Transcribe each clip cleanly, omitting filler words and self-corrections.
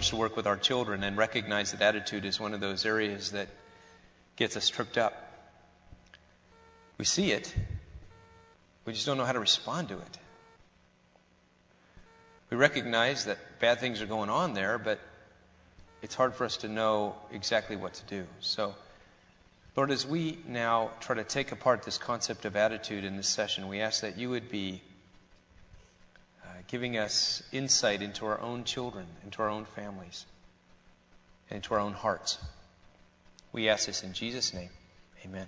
privilege to work with our children and recognize that attitude is one of those areas that gets us tripped up. We see it. We just don't know how to respond to it. We recognize that bad things are going on there, but it's hard for us to know exactly what to do. So, Lord, as we now try to take apart this concept of attitude in this session, we ask that you would be giving us insight into our own children, into our own families, and into our own hearts. We ask this in Jesus' name. Amen.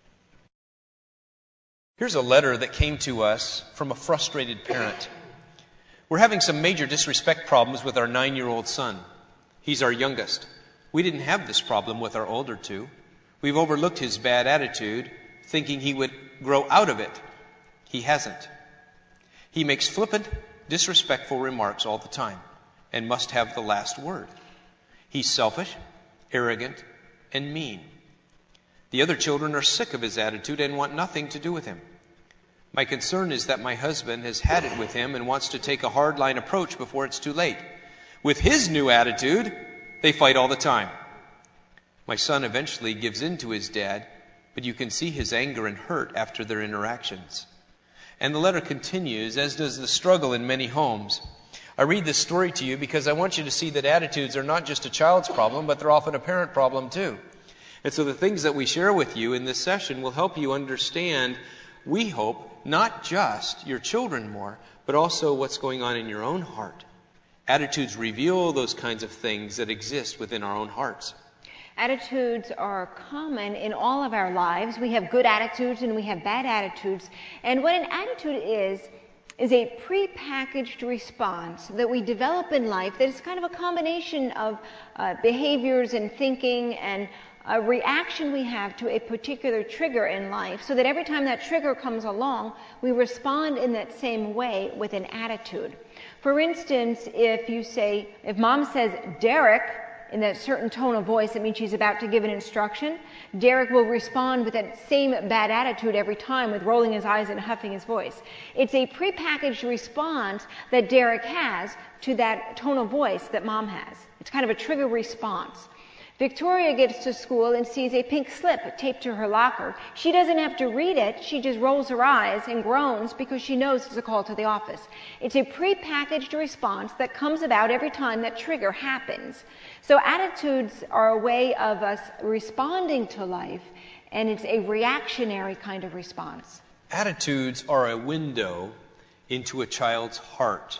Here's a letter that came to us from a frustrated parent. We're having some major disrespect problems with our 9-year-old son. He's our youngest. We didn't have this problem with our older two. We've overlooked his bad attitude, thinking he would grow out of it. He hasn't. He makes flippant, disrespectful remarks all the time and must have the last word. He's selfish, arrogant, and mean. The other children are sick of his attitude and want nothing to do with him. My concern is that my husband has had it with him and wants to take a hardline approach before it's too late. With his new attitude, they fight all the time. My son eventually gives in to his dad, but you can see his anger and hurt after their interactions. And the letter continues, as does the struggle in many homes. I read this story to you because I want you to see that attitudes are not just a child's problem, but they're often a parent problem too. And so the things that we share with you in this session will help you understand, we hope, not just your children more, but also what's going on in your own heart. Attitudes reveal those kinds of things that exist within our own hearts. Attitudes are common in all of our lives. We have good attitudes and we have bad attitudes. And what an attitude is a prepackaged response that we develop in life that is kind of a combination of behaviors and thinking and a reaction we have to a particular trigger in life, so that every time that trigger comes along, we respond in that same way with an attitude. For instance, if mom says, Derek, in that certain tone of voice, it means she's about to give an instruction. Derek will respond with that same bad attitude every time, with rolling his eyes and huffing his voice. It's a prepackaged response that Derek has to that tone of voice that mom has. It's kind of a trigger response. Victoria gets to school and sees a pink slip taped to her locker. She doesn't have to read it. She just rolls her eyes and groans because she knows it's a call to the office. It's a prepackaged response that comes about every time that trigger happens. So attitudes are a way of us responding to life, and it's a reactionary kind of response. Attitudes are a window into a child's heart.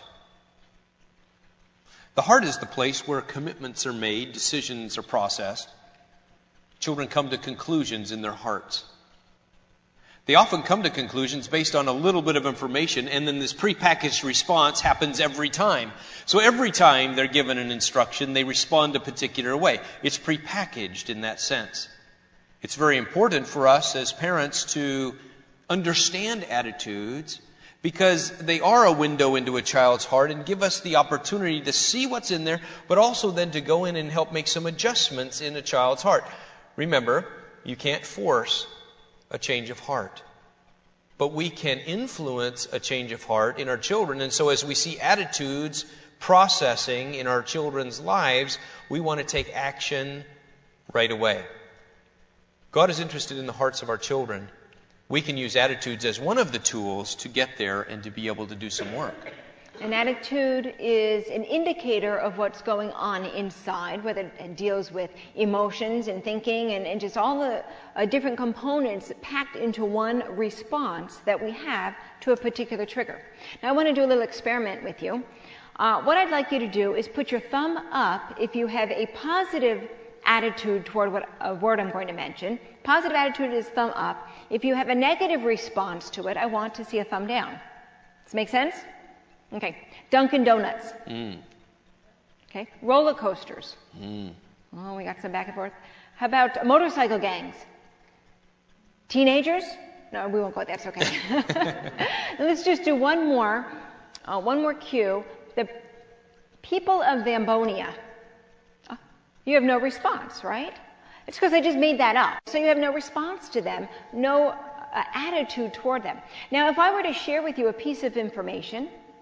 The heart is the place where commitments are made, decisions are processed. Children come to conclusions in their hearts. They often come to conclusions based on a little bit of information, and then this prepackaged response happens every time. So every time they're given an instruction, they respond a particular way. It's prepackaged in that sense. It's very important for us as parents to understand attitudes, because they are a window into a child's heart and give us the opportunity to see what's in there, but also then to go in and help make some adjustments in a child's heart. Remember, you can't force a change of heart, but we can influence a change of heart in our children. And so as we see attitudes processing in our children's lives, we want to take action right away. God is interested in the hearts of our children. We can use attitudes as one of the tools to get there and to be able to do some work. An attitude is an indicator of what's going on inside, whether it deals with emotions and thinking and just all the different components packed into one response that we have to a particular trigger. Now I want to do a little experiment with you. What I'd like you to do is put your thumb up if you have a positive attitude toward a word I'm going to mention. Positive attitude is thumb up. If you have a negative response to it, I want to see a thumb down. Does this make sense? Okay. Dunkin' Donuts. Okay. Roller coasters. Oh, we got some back and forth. How about motorcycle gangs? Teenagers? No, we won't go there. That's okay. Let's just do one more cue. The people of Zambonia. You have no response, right? It's because I just made that up. So you have no response to them, no attitude toward them. Now, if I were to share with you a piece of information,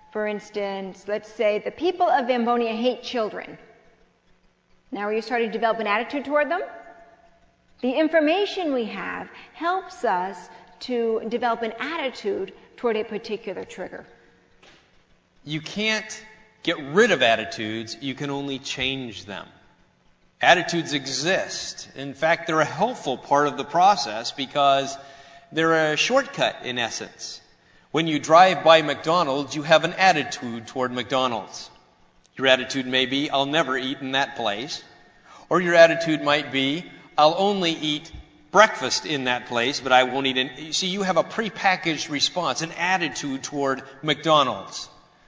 For instance, let's say the people of Ambonia hate children. Now are you starting to develop an attitude toward them? The information we have helps us to develop an attitude toward a particular trigger. You can't get rid of attitudes, you can only change them. Attitudes exist. In fact, they're a helpful part of the process because they're a shortcut in essence. When you drive by McDonald's, you have an attitude toward McDonald's. Your attitude may be, I'll never eat in that place. Or your attitude might be, I'll only eat breakfast in that place, but I won't eat it. You see, you have a prepackaged response, an attitude toward McDonald's.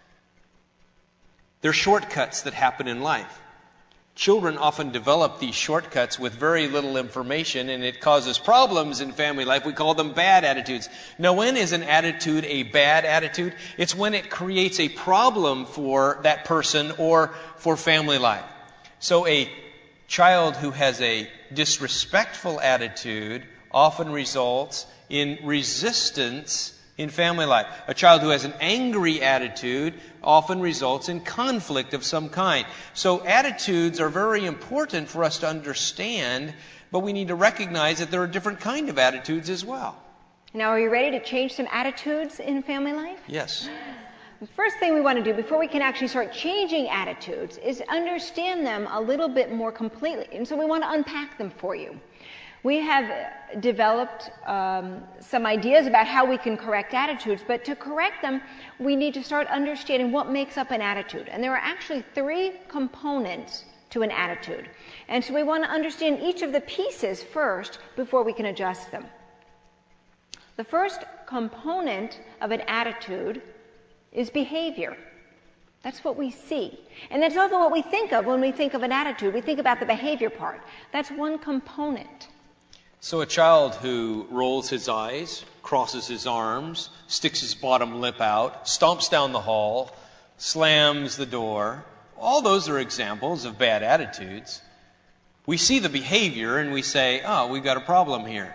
They're shortcuts that happen in life. Children often develop these shortcuts with very little information, and it causes problems in family life. We call them bad attitudes. Now, when is an attitude a bad attitude? It's when it creates a problem for that person or for family life. So a child who has a disrespectful attitude often results in resistance in family life. A child who has an angry attitude often results in conflict of some kind. So attitudes are very important for us to understand, but we need to recognize that there are different kinds of attitudes as well. Now, are you ready to change some attitudes in family life? Yes. The first thing we want to do before we can actually start changing attitudes is understand them a little bit more completely. And so we want to unpack them for you. We have developed some ideas about how we can correct attitudes, but to correct them, we need to start understanding what makes up an attitude. And there are actually 3 components to an attitude. And so we want to understand each of the pieces first before we can adjust them. The first component of an attitude is behavior. That's what we see. And that's often what we think of when we think of an attitude. We think about the behavior part. That's one component. So a child who rolls his eyes, crosses his arms, sticks his bottom lip out, stomps down the hall, slams the door, all those are examples of bad attitudes. We see the behavior and we say, oh, we've got a problem here.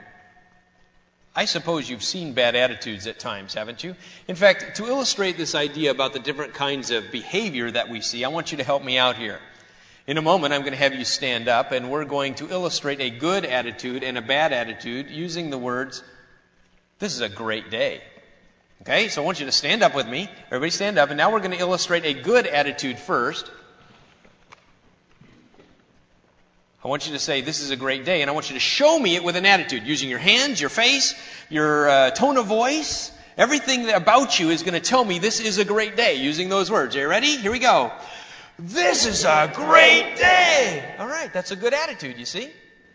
I suppose you've seen bad attitudes at times, haven't you? In fact, to illustrate this idea about the different kinds of behavior that we see, I want you to help me out here. In a moment, I'm going to have you stand up, and we're going to illustrate a good attitude and a bad attitude using the words, this is a great day. Okay, so I want you to stand up with me. Everybody stand up, and now we're going to illustrate a good attitude first. I want you to say, this is a great day, and I want you to show me it with an attitude, using your hands, your face, your tone of voice. Everything about you is going to tell me this is a great day, using those words. Are you ready? Here we go. This is a great day. All right, that's a good attitude, you see.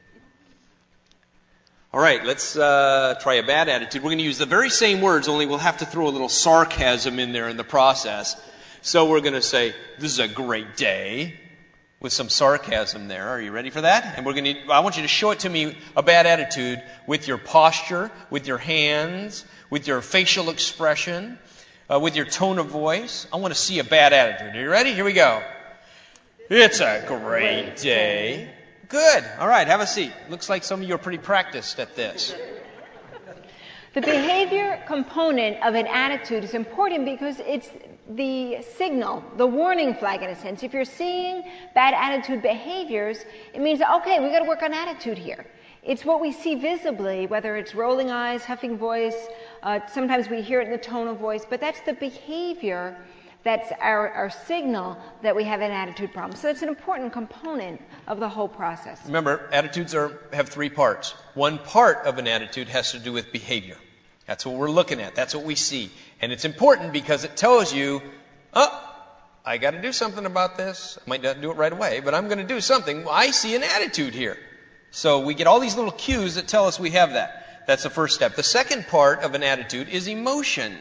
All right, let's try a bad attitude. We're going to use the very same words, only we'll have to throw a little sarcasm in there in the process. So we're going to say, this is a great day, with some sarcasm there. Are you ready for that? And I want you to show it to me, a bad attitude, with your posture, with your hands, with your facial expression, with your tone of voice. I want to see a bad attitude. Are you ready? Here we go. It's a great day. Good. All right, have a seat. Looks like some of you are pretty practiced at this. The behavior component of an attitude is important because it's the signal, the warning flag in a sense. If you're seeing bad attitude behaviors, it means, okay, we've got to work on attitude here. It's what we see visibly, whether it's rolling eyes, huffing voice, sometimes we hear it in the tone of voice, but that's the behavior that's our signal that we have an attitude problem. So that's an important component of the whole process. Remember, attitudes have 3 parts. One part of an attitude has to do with behavior. That's what we're looking at. That's what we see. And it's important because it tells you, I got to do something about this. I might not do it right away, but I'm going to do something. I see an attitude here. So we get all these little cues that tell us we have that. That's the first step. The second part of an attitude is emotion.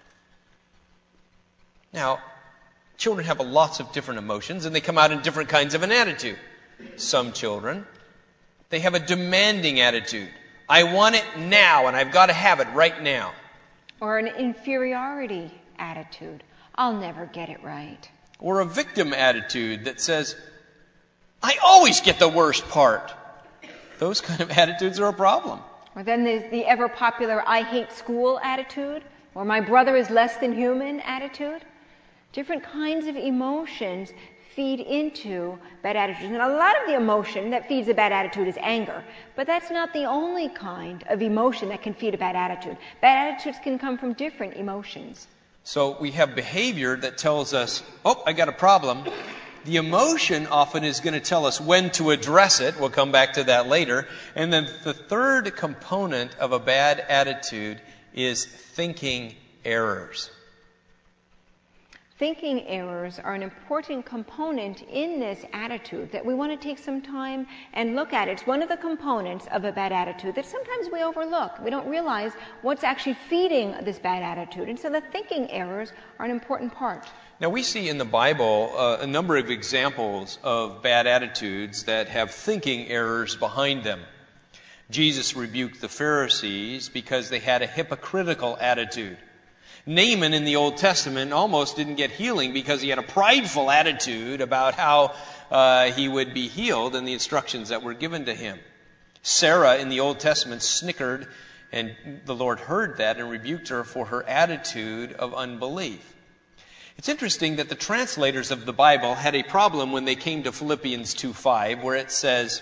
Now, children have lots of different emotions, and they come out in different kinds of an attitude. Some children, they have a demanding attitude. I want it now, and I've got to have it right now. Or an inferiority attitude. I'll never get it right. Or a victim attitude that says, I always get the worst part. Those kind of attitudes are a problem. Or then there's the ever popular I hate school attitude, or my brother is less than human attitude. Different kinds of emotions feed into bad attitudes. And a lot of the emotion that feeds a bad attitude is anger. But that's not the only kind of emotion that can feed a bad attitude. Bad attitudes can come from different emotions. So we have behavior that tells us, oh, I got a problem. The emotion often is going to tell us when to address it. We'll come back to that later. And then the third component of a bad attitude is thinking errors. Thinking errors are an important component in this attitude that we want to take some time and look at. It's one of the components of a bad attitude that sometimes we overlook. We don't realize what's actually feeding this bad attitude. And so the thinking errors are an important part. Now we see in the Bible a number of examples of bad attitudes that have thinking errors behind them. Jesus rebuked the Pharisees because they had a hypocritical attitude. Naaman in the Old Testament almost didn't get healing because he had a prideful attitude about how he would be healed and the instructions that were given to him. Sarah in the Old Testament snickered, and the Lord heard that and rebuked her for her attitude of unbelief. It's interesting that the translators of the Bible had a problem when they came to Philippians 2:5, where it says,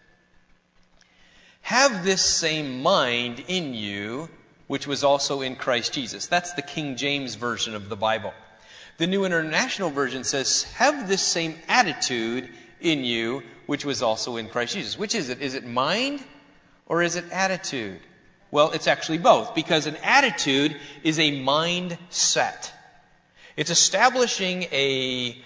"Have this same mind in you, which was also in Christ Jesus." That's the King James Version of the Bible. The New International Version says, "Have this same attitude in you, which was also in Christ Jesus." Which is it? Is it mind or is it attitude? Well, it's actually both, because an attitude is a mindset. It's establishing a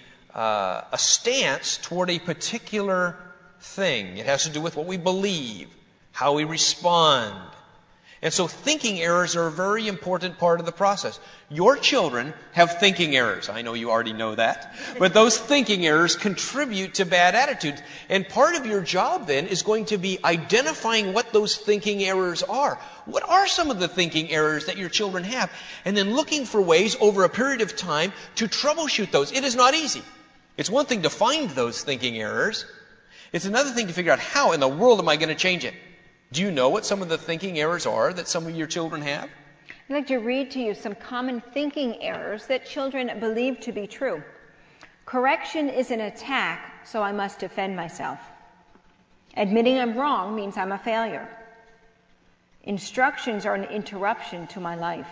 stance toward a particular thing. It has to do with what we believe, how we respond. And so thinking errors are a very important part of the process. Your children have thinking errors. I know you already know that. But those thinking errors contribute to bad attitudes. And part of your job then is going to be identifying what those thinking errors are. What are some of the thinking errors that your children have? And then looking for ways over a period of time to troubleshoot those. It is not easy. It's one thing to find those thinking errors. It's another thing to figure out how in the world am I going to change it? Do you know what some of the thinking errors are that some of your children have? I'd like to read to you some common thinking errors that children believe to be true. Correction is an attack, so I must defend myself. Admitting I'm wrong means I'm a failure. Instructions are an interruption to my life.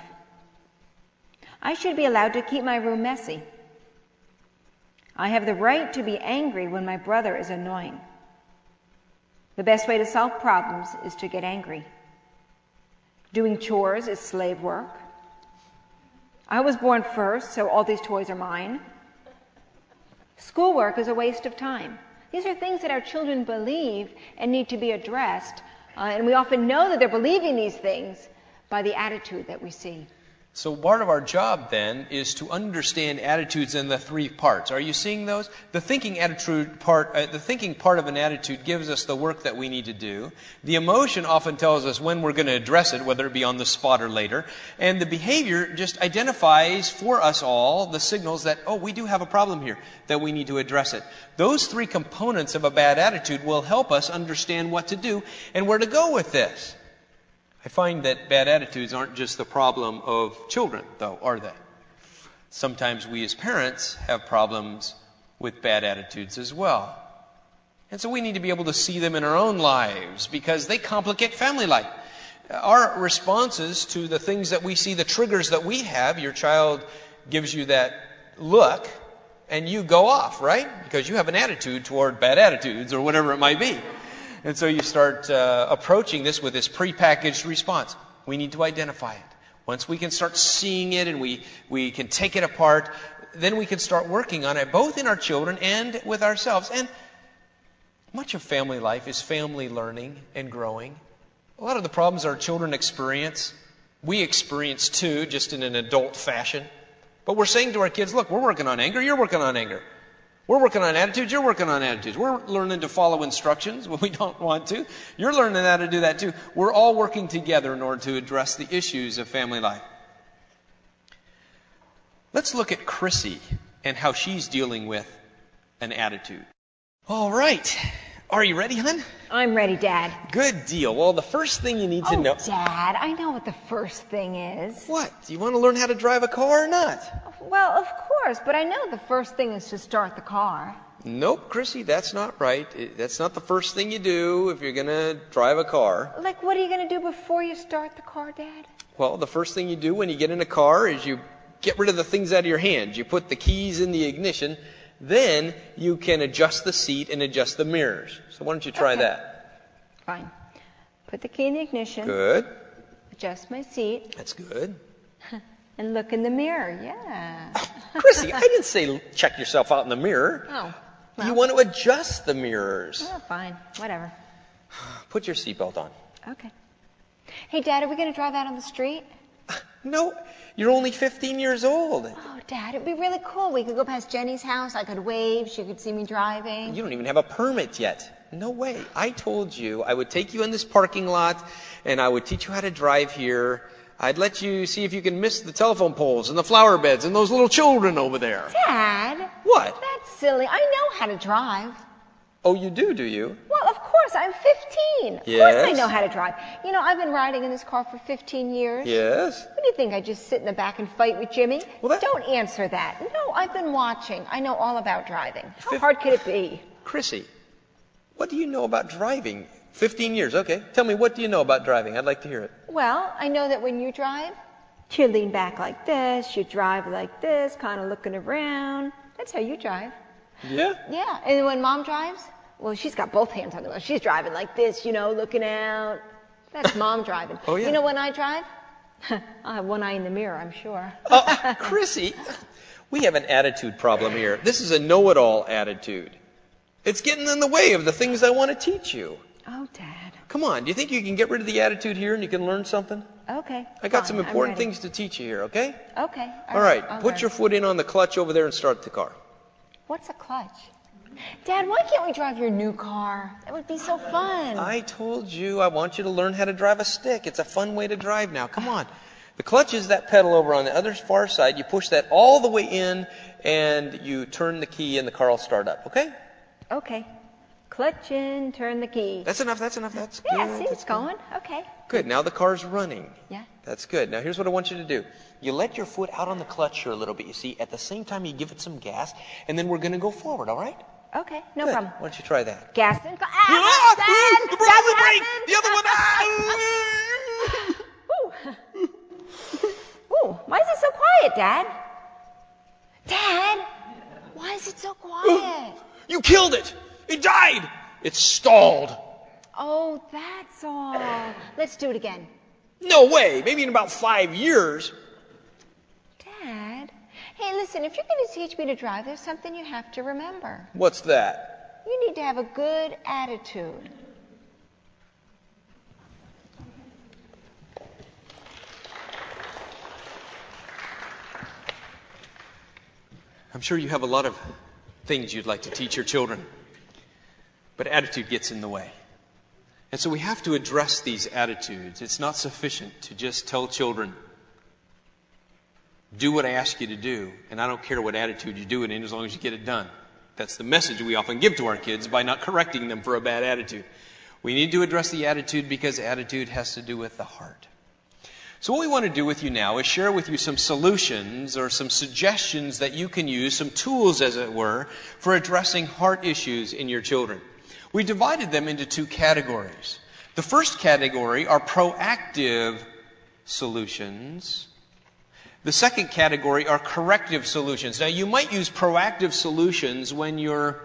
I should be allowed to keep my room messy. I have the right to be angry when my brother is annoying. The best way to solve problems is to get angry. Doing chores is slave work. I was born first, so all these toys are mine. Schoolwork is a waste of time. These are things that our children believe and need to be addressed. And we often know that they're believing these things by the attitude that we see. So part of our job then is to understand attitudes in the three parts. Are you seeing those? The thinking part of an attitude gives us the work that we need to do. The emotion often tells us when we're going to address it, whether it be on the spot or later. And the behavior just identifies for us all the signals that, oh, we do have a problem here, that we need to address it. Those three components of a bad attitude will help us understand what to do and where to go with this. I find that bad attitudes aren't just the problem of children, though, are they? Sometimes we as parents have problems with bad attitudes as well. And so we need to be able to see them in our own lives because they complicate family life. Our responses to the things that we see, the triggers that we have, your child gives you that look and you go off, right? Because you have an attitude toward bad attitudes or whatever it might be. And so you start approaching this with this prepackaged response. We need to identify it. Once we can start seeing it and we can take it apart, then we can start working on it, both in our children and with ourselves. And much of family life is family learning and growing. A lot of the problems our children experience, we experience too, just in an adult fashion. But we're saying to our kids, look, we're working on anger, you're working on anger. We're working on attitudes, you're working on attitudes. We're learning to follow instructions when we don't want to. You're learning how to do that too. We're all working together in order to address the issues of family life. Let's look at Chrissy and how she's dealing with an attitude. All right. Are you ready, hon? I'm ready, Dad. Good deal. Well, the first thing you need to know... Dad, I know what the first thing is. What? Do you want to learn how to drive a car or not? Well, of course, but I know the first thing is to start the car. Nope, Chrissy, that's not right. That's not the first thing you do if you're going to drive a car. Like, what are you going to do before you start the car, Dad? Well, the first thing you do when you get in a car is you get rid of the things out of your hands. You put the keys in the ignition. Then you can adjust the seat and adjust the mirrors. So why don't you try that? Fine. Put the key in the ignition. Good. Adjust my seat. That's good. And look in the mirror. Yeah. Chrissy, I didn't say check yourself out in the mirror. Oh. Well. You want to adjust the mirrors. Oh, fine. Whatever. Put your seatbelt on. Okay. Hey, Dad, are we going to drive out on the street? No, you're only 15 years old. Oh, Dad, it'd be really cool. We could go past Jenny's house. I could wave. She could see me driving. You don't even have a permit yet. No way. I told you I would take you in this parking lot and I would teach you how to drive here. I'd let you see if you can miss the telephone poles and the flower beds and those little children over there. Dad. What? That's silly. I know how to drive. Oh, you do you? Well, of course. I'm 15. Yes. Of course I know how to drive. You know, I've been riding in this car for 15 years. Yes. What do you think? I just sit in the back and fight with Jimmy? Well, Don't answer that. No, I've been watching. I know all about driving. How hard could it be? Chrissy, what do you know about driving? 15 years, okay. Tell me, what do you know about driving? I'd like to hear it. Well, I know that when you drive, you lean back like this, you drive like this, kind of looking around. That's how you drive. Yeah? Yeah, and when Mom drives, well, she's got both hands on the wheel. She's driving like this, you know, looking out. That's Mom driving. Oh, yeah. You know when I drive? I'll have one eye in the mirror, I'm sure. Oh, Chrissy, we have an attitude problem here. This is a know-it-all attitude. It's getting in the way of the things I want to teach you. Oh, Dad. Come on, do you think you can get rid of the attitude here and you can learn something? Okay. I got fine, some important things to teach you here, okay? Okay. All right, put your foot in on the clutch over there and start the car. What's a clutch? Dad, why can't we drive your new car? That would be so fun. I told you I want you to learn how to drive a stick. It's a fun way to drive now. Come on. The clutch is that pedal over on the other far side. You push that all the way in and you turn the key and the car will start up, okay? Okay. Clutch in, turn the key. That's enough. That's Yeah, good. see, it's going. Okay. Good. Now the car's running. Yeah. That's good. Now here's what I want you to do. You let your foot out on the clutch here a little bit, you see. At the same time, you give it some gas, and then we're going to go forward, all right? Okay, no Good. problem. Why don't you try that? Gas and... You broke the brake! The other one... Ooh, why is it so quiet, Dad? Dad, why is it so quiet? You killed it! It died! It's stalled. Oh, that's all. Let's do it again. No way. Maybe in about 5 years. Dad, hey, listen, if you're going to teach me to drive, there's something you have to remember. What's that? You need to have a good attitude. I'm sure you have a lot of things you'd like to teach your children, but attitude gets in the way. And so we have to address these attitudes. It's not sufficient to just tell children, do what I ask you to do, and I don't care what attitude you do it in as long as you get it done. That's the message we often give to our kids by not correcting them for a bad attitude. We need to address the attitude because attitude has to do with the heart. So what we want to do with you now is share with you some solutions or some suggestions that you can use, some tools as it were, for addressing heart issues in your children. We divided them into 2 categories. The first category are proactive solutions. The second category are corrective solutions. Now, you might use proactive solutions when you're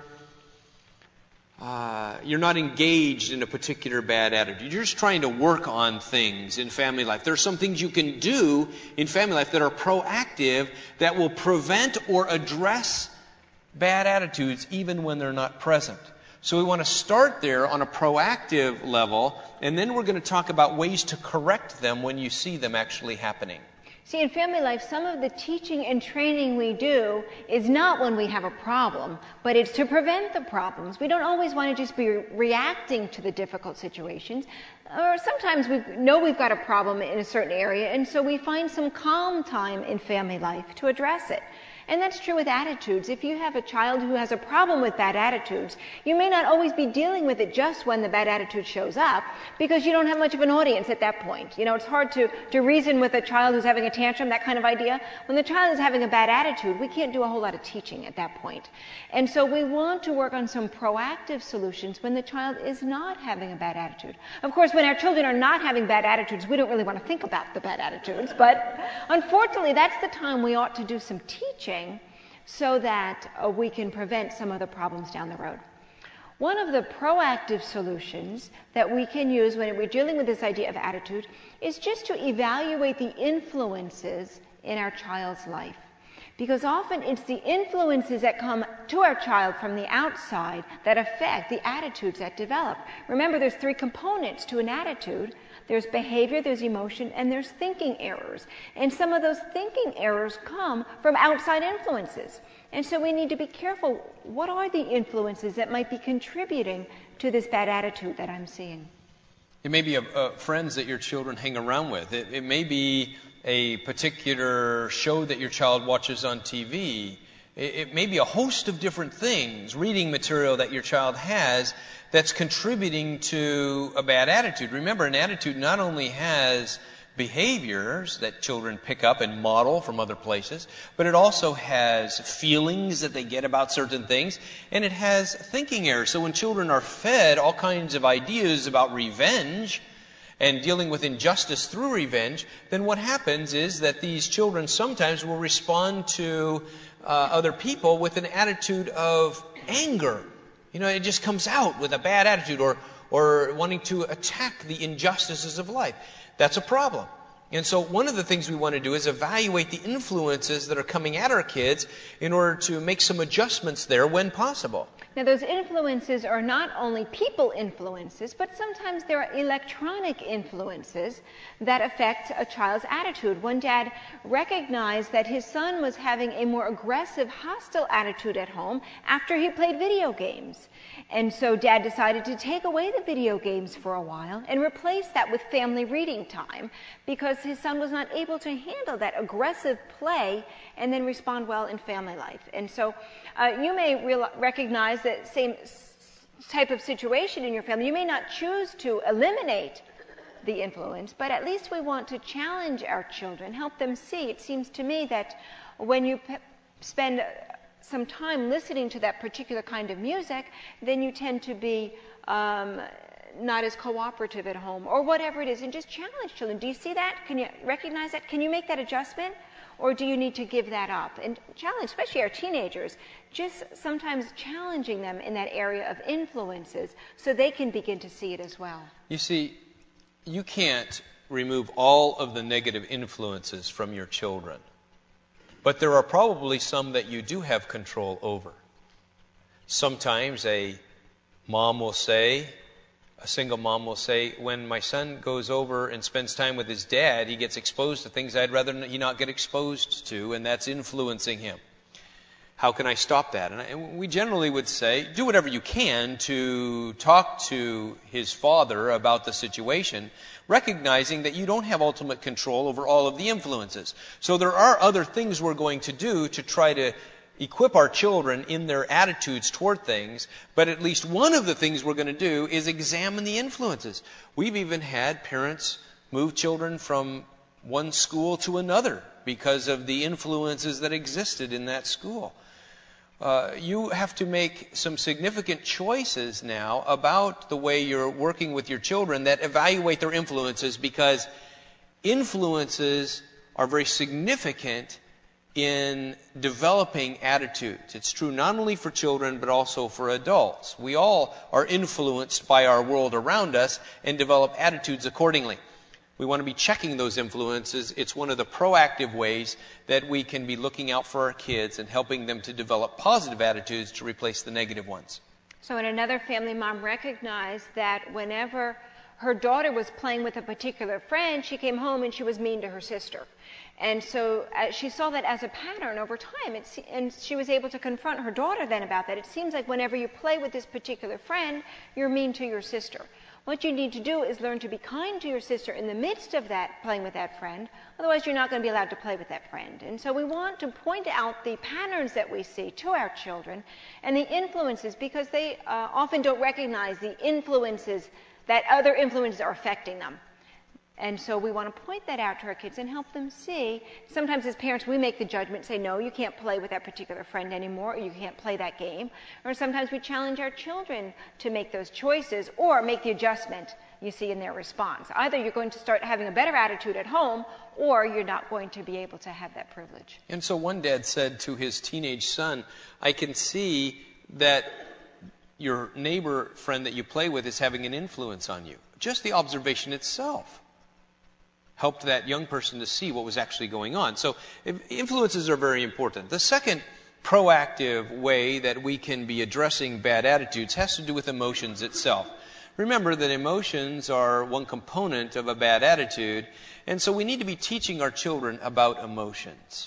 not engaged in a particular bad attitude. You're just trying to work on things in family life. There are some things you can do in family life that are proactive that will prevent or address bad attitudes even when they're not present. So we want to start there on a proactive level, and then we're going to talk about ways to correct them when you see them actually happening. See, in family life, some of the teaching and training we do is not when we have a problem, but it's to prevent the problems. We don't always want to just be reacting to the difficult situations. Or sometimes we know we've got a problem in a certain area, and so we find some calm time in family life to address it. And that's true with attitudes. If you have a child who has a problem with bad attitudes, you may not always be dealing with it just when the bad attitude shows up, because you don't have much of an audience at that point. You know, it's hard to reason with a child who's having a tantrum, that kind of idea. When the child is having a bad attitude, we can't do a whole lot of teaching at that point. And so we want to work on some proactive solutions when the child is not having a bad attitude. Of course, when our children are not having bad attitudes, we don't really want to think about the bad attitudes, but unfortunately, that's the time we ought to do some teaching so that we can prevent some of the problems down the road. One of the proactive solutions that we can use when we're dealing with this idea of attitude is just to evaluate the influences in our child's life. Because often it's the influences that come to our child from the outside that affect the attitudes that develop. Remember, there's 3 components to an attitude. There's behavior, there's emotion, and there's thinking errors. And some of those thinking errors come from outside influences. And so we need to be careful. What are the influences that might be contributing to this bad attitude that I'm seeing? It may be friends that your children hang around with. It may be a particular show that your child watches on TV. It may be a host of different things, reading material that your child has that's contributing to a bad attitude. Remember, an attitude not only has behaviors that children pick up and model from other places, but it also has feelings that they get about certain things, and it has thinking errors. So when children are fed all kinds of ideas about revenge and dealing with injustice through revenge, then what happens is that these children sometimes will respond to other people with an attitude of anger. You know, it just comes out with a bad attitude or wanting to attack the injustices of life. That's a problem. And so one of the things we want to do is evaluate the influences that are coming at our kids in order to make some adjustments there when possible. Now, those influences are not only people influences, but sometimes there are electronic influences that affect a child's attitude. One dad recognized that his son was having a more aggressive, hostile attitude at home after he played video games. And so Dad decided to take away the video games for a while and replace that with family reading time, because his son was not able to handle that aggressive play and then respond well in family life. And so you may recognize that same type of situation in your family. You may not choose to eliminate the influence, but at least we want to challenge our children, help them see. It seems to me that when you spend some time listening to that particular kind of music, then you tend to be not as cooperative at home, or whatever it is, and just challenge children. Do you see that? Can you recognize that? Can you make that adjustment? Or do you need to give that up? And challenge, especially our teenagers, just sometimes challenging them in that area of influences so they can begin to see it as well. You see, you can't remove all of the negative influences from your children. But there are probably some that you do have control over. Sometimes a single mom will say, when my son goes over and spends time with his dad, he gets exposed to things I'd rather he not get exposed to, and that's influencing him. How can I stop that? And we generally would say, do whatever you can to talk to his father about the situation, recognizing that you don't have ultimate control over all of the influences. So there are other things we're going to do to try to equip our children in their attitudes toward things, but at least one of the things we're going to do is examine the influences. We've even had parents move children from one school to another because of the influences that existed in that school. You have to make some significant choices now about the way you're working with your children that evaluate their influences, because influences are very significant in developing attitudes. It's true not only for children but also for adults. We all are influenced by our world around us and develop attitudes accordingly. We want to be checking those influences. It's one of the proactive ways that we can be looking out for our kids and helping them to develop positive attitudes to replace the negative ones. So in another family, mom recognized that whenever her daughter was playing with a particular friend, she came home and she was mean to her sister. And so she saw that as a pattern over time, and she was able to confront her daughter then about that. It seems like whenever you play with this particular friend, you're mean to your sister. What you need to do is learn to be kind to your sister in the midst of that playing with that friend. Otherwise, you're not going to be allowed to play with that friend. And so we want to point out the patterns that we see to our children and the influences, because they often don't recognize the influences, that other influences are affecting them. And so we want to point that out to our kids and help them see. Sometimes as parents, we make the judgment, say, no, you can't play with that particular friend anymore, or you can't play that game. Or sometimes we challenge our children to make those choices or make the adjustment you see in their response. Either you're going to start having a better attitude at home, or you're not going to be able to have that privilege. And so one dad said to his teenage son, I can see that your neighbor friend that you play with is having an influence on you. Just the observation itself helped that young person to see what was actually going on. So influences are very important. The second proactive way that we can be addressing bad attitudes has to do with emotions itself. Remember that emotions are one component of a bad attitude, and so we need to be teaching our children about emotions.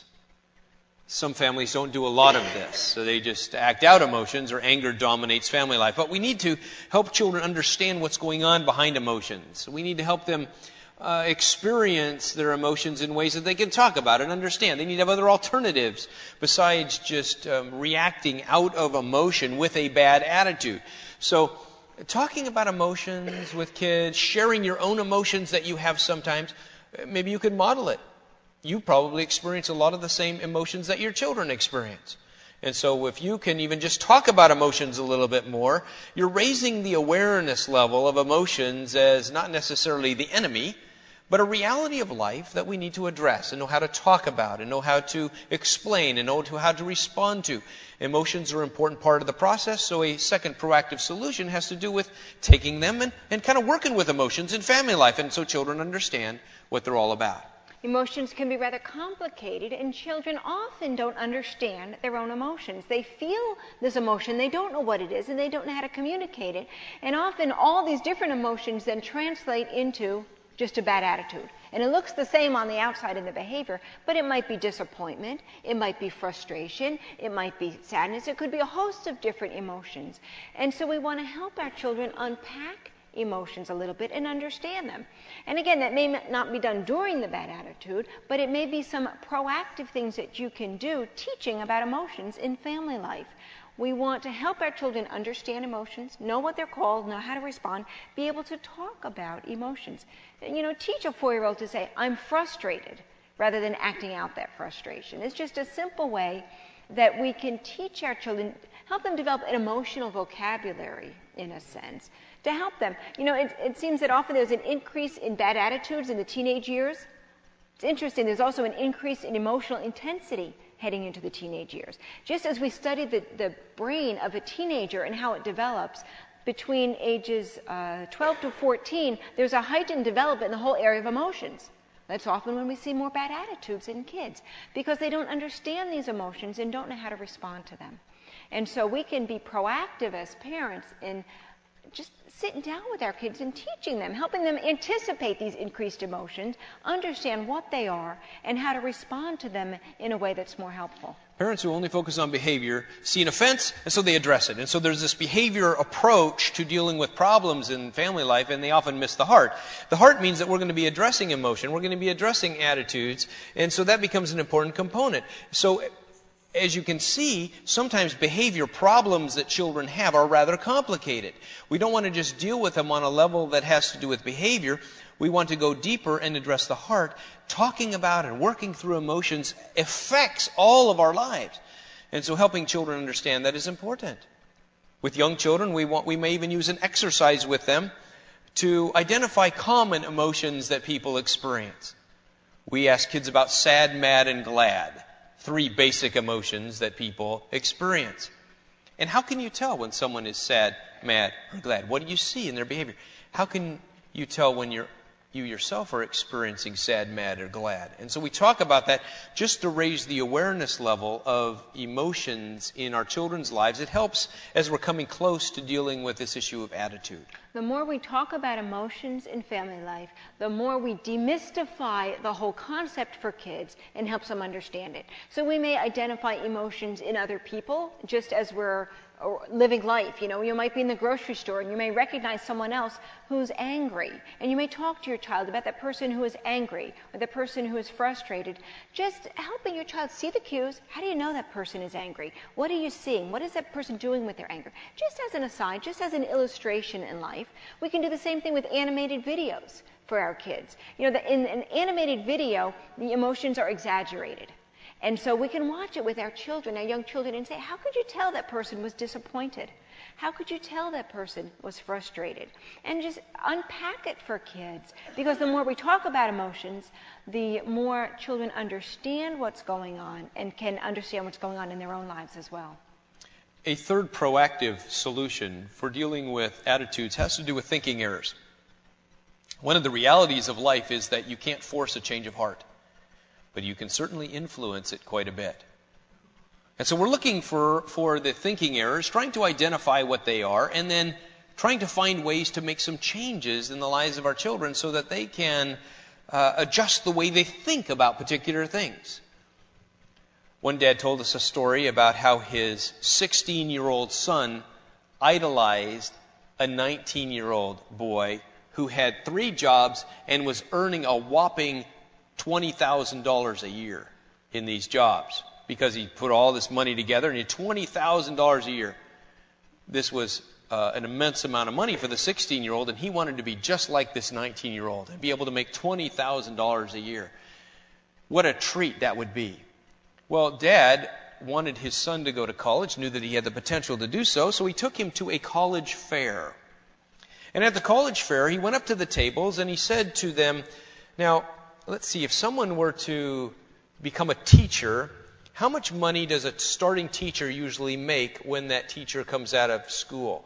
Some families don't do a lot of this, so they just act out emotions, or anger dominates family life. But we need to help children understand what's going on behind emotions. We need to help them experience their emotions in ways that they can talk about and understand. They need to have other alternatives besides just reacting out of emotion with a bad attitude. So talking about emotions with kids, sharing your own emotions that you have sometimes, maybe you could model it. You probably experience a lot of the same emotions that your children experience. And so if you can even just talk about emotions a little bit more, you're raising the awareness level of emotions as not necessarily the enemy, but a reality of life that we need to address and know how to talk about and know how to explain and know how to respond to. Emotions are an important part of the process, so a second proactive solution has to do with taking them and kind of working with emotions in family life, and so children understand what they're all about. Emotions can be rather complicated, and children often don't understand their own emotions. They feel this emotion, they don't know what it is, and they don't know how to communicate it. And often all these different emotions then translate into just a bad attitude. And it looks the same on the outside in the behavior, but it might be disappointment, it might be frustration, it might be sadness, it could be a host of different emotions. And so we want to help our children unpack emotions a little bit and understand them. And again, that may not be done during the bad attitude, but it may be some proactive things that you can do teaching about emotions in family life. We want to help our children understand emotions, know what they're called, know how to respond, be able to talk about emotions. Teach a 4-year-old to say, I'm frustrated, rather than acting out that frustration. It's just a simple way that we can teach our children, help them develop an emotional vocabulary, in a sense, to help them. It seems that often there's an increase in bad attitudes in the teenage years. It's interesting, there's also an increase in emotional intensity heading into the teenage years. Just as we studied the brain of a teenager and how it develops, between ages 12 to 14, there's a heightened development in the whole area of emotions. That's often when we see more bad attitudes in kids, because they don't understand these emotions and don't know how to respond to them. And so we can be proactive as parents in just sitting down with our kids and teaching them, helping them anticipate these increased emotions, understand what they are, and how to respond to them in a way that's more helpful. Parents who only focus on behavior see an offense, and so they address it. And so there's this behavior approach to dealing with problems in family life, and they often miss the heart. The heart means that we're going to be addressing emotion, we're going to be addressing attitudes, and so that becomes an important component. So as you can see, sometimes behavior problems that children have are rather complicated. We don't want to just deal with them on a level that has to do with behavior. We want to go deeper and address the heart. Talking about and working through emotions affects all of our lives. And so helping children understand that is important. With young children, we may even use an exercise with them to identify common emotions that people experience. We ask kids about sad, mad, and glad. 3 basic emotions that people experience. And how can you tell when someone is sad, mad, or glad? What do you see in their behavior? How can you tell when you yourself are experiencing sad, mad, or glad? And so we talk about that just to raise the awareness level of emotions in our children's lives. It helps as we're coming close to dealing with this issue of attitude. The more we talk about emotions in family life, the more we demystify the whole concept for kids and helps them understand it. So we may identify emotions in other people, just as we're living life. You might be in the grocery store and you may recognize someone else who's angry. And you may talk to your child about that person who is angry or the person who is frustrated. Just helping your child see the cues. How do you know that person is angry? What are you seeing? What is that person doing with their anger? Just as an aside, just as an illustration in life, we can do the same thing with animated videos for our kids. In an animated video, the emotions are exaggerated. And so we can watch it with our children, our young children, and say, how could you tell that person was disappointed? How could you tell that person was frustrated? And just unpack it for kids. Because the more we talk about emotions, the more children understand what's going on and can understand what's going on in their own lives as well. A third proactive solution for dealing with attitudes has to do with thinking errors. One of the realities of life is that you can't force a change of heart, but you can certainly influence it quite a bit. And so we're looking for the thinking errors, trying to identify what they are, and then trying to find ways to make some changes in the lives of our children so that they can adjust the way they think about particular things. One dad told us a story about how his 16-year-old son idolized a 19-year-old boy who had 3 jobs and was earning a whopping $20,000 a year in these jobs because he put all this money together and he had $20,000 a year. This was an immense amount of money for the 16-year-old, and he wanted to be just like this 19-year-old and be able to make $20,000 a year. What a treat that would be. Well, Dad wanted his son to go to college, knew that he had the potential to do so, so he took him to a college fair. And at the college fair, he went up to the tables and he said to them, now, let's see, if someone were to become a teacher, how much money does a starting teacher usually make when that teacher comes out of school?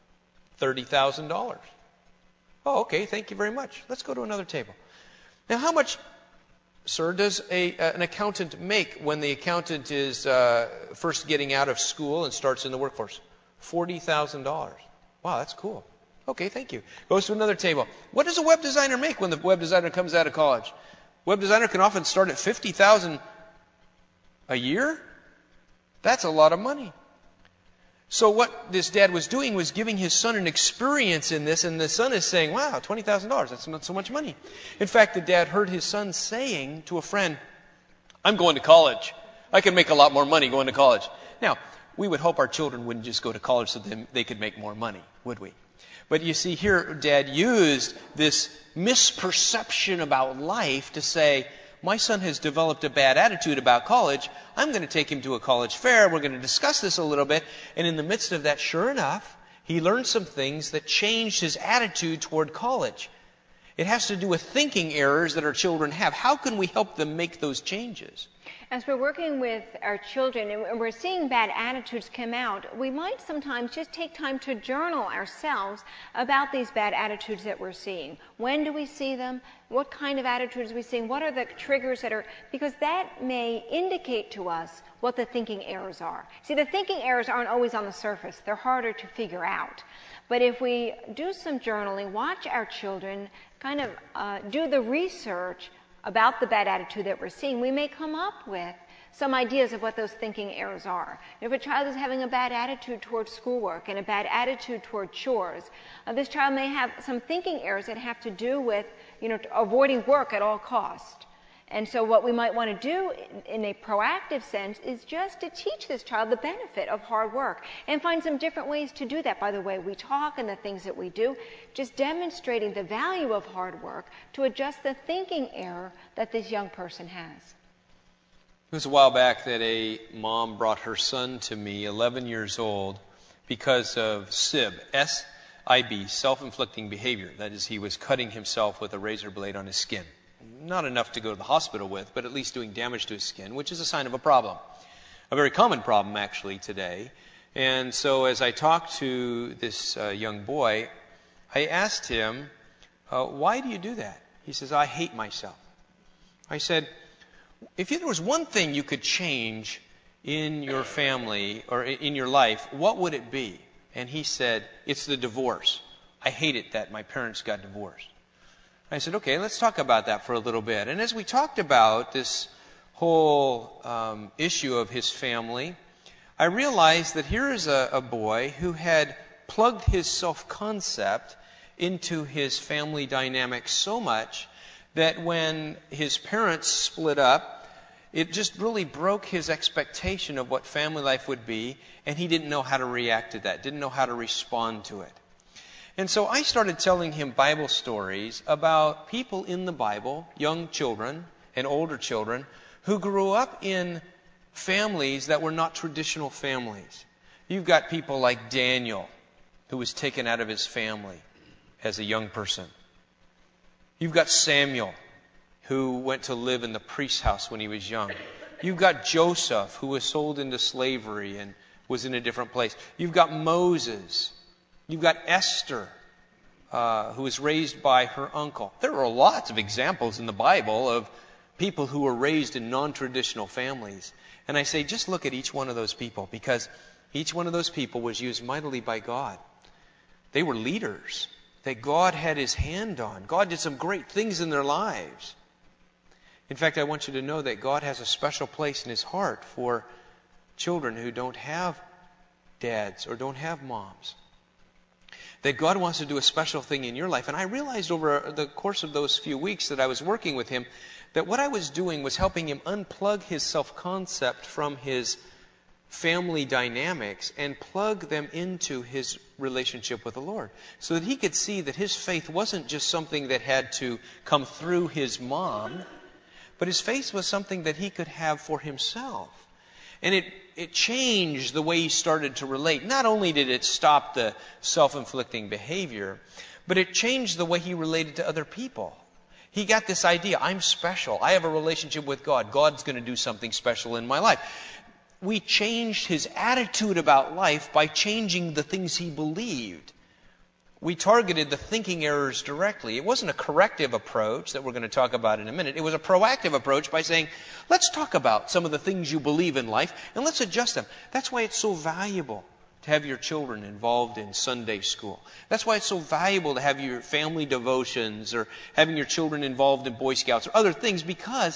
$30,000. Oh, okay, thank you very much. Let's go to another table. Now, how much, sir, does an accountant make when the accountant is first getting out of school and starts in the workforce? $40,000. Wow, that's cool. Okay, thank you. Goes to another table. What does a web designer make when the web designer comes out of college? Web designer can often start at $50,000 a year. That's a lot of money. So what this dad was doing was giving his son an experience in this, and the son is saying, wow, $20,000, that's not so much money. In fact, the dad heard his son saying to a friend, I'm going to college. I can make a lot more money going to college. Now, we would hope our children wouldn't just go to college so they could make more money, would we? But you see here, Dad used this misperception about life to say, my son has developed a bad attitude about college. I'm going to take him to a college fair. We're going to discuss this a little bit. And in the midst of that, sure enough, he learned some things that changed his attitude toward college. It has to do with thinking errors that our children have. How can we help them make those changes? As we're working with our children and we're seeing bad attitudes come out, we might sometimes just take time to journal ourselves about these bad attitudes that we're seeing. When do we see them? What kind of attitudes are we seeing? What are the triggers that are, because that may indicate to us what the thinking errors are. See, the thinking errors aren't always on the surface. They're harder to figure out. But if we do some journaling, watch our children, kind of do the research about the bad attitude that we're seeing, we may come up with some ideas of what those thinking errors are. If a child is having a bad attitude towards schoolwork and a bad attitude toward chores, this child may have some thinking errors that have to do with, avoiding work at all costs. And so what we might want to do in a proactive sense is just to teach this child the benefit of hard work and find some different ways to do that by the way we talk and the things that we do, just demonstrating the value of hard work to adjust the thinking error that this young person has. It was a while back that a mom brought her son to me, 11 years old, because of SIB, S-I-B, self-inflicting behavior. That is, he was cutting himself with a razor blade on his skin. Not enough to go to the hospital with, but at least doing damage to his skin, which is a sign of a problem. A very common problem, actually, today. And so as I talked to this young boy, I asked him, why do you do that? He says, I hate myself. I said, if there was one thing you could change in your family or in your life, what would it be? And he said, it's the divorce. I hate it that my parents got divorced. I said, okay, let's talk about that for a little bit. And as we talked about this whole issue of his family, I realized that here is a boy who had plugged his self-concept into his family dynamic so much that when his parents split up, it just really broke his expectation of what family life would be, and he didn't know how to react to that, didn't know how to respond to it. And so I started telling him Bible stories about people in the Bible, young children and older children, who grew up in families that were not traditional families. You've got people like Daniel, who was taken out of his family as a young person. You've got Samuel, who went to live in the priest's house when he was young. You've got Joseph, who was sold into slavery and was in a different place. You've got Moses. You've got Esther, who was raised by her uncle. There are lots of examples in the Bible of people who were raised in non-traditional families. And I say, just look at each one of those people, because each one of those people was used mightily by God. They were leaders that God had His hand on. God did some great things in their lives. In fact, I want you to know that God has a special place in His heart for children who don't have dads or don't have moms. That God wants to do a special thing in your life. And I realized over the course of those few weeks that I was working with him that what I was doing was helping him unplug his self-concept from his family dynamics and plug them into his relationship with the Lord, so that he could see that his faith wasn't just something that had to come through his mom, but his faith was something that he could have for himself. And it changed the way he started to relate. Not only did it stop the self-inflicting behavior, but it changed the way he related to other people. He got this idea, I'm special. I have a relationship with God. God's going to do something special in my life. We changed his attitude about life by changing the things he believed. We targeted the thinking errors directly. It wasn't a corrective approach that we're going to talk about in a minute. It was a proactive approach by saying, let's talk about some of the things you believe in life and let's adjust them. That's why it's so valuable to have your children involved in Sunday school. That's why it's so valuable to have your family devotions or having your children involved in Boy Scouts or other things, because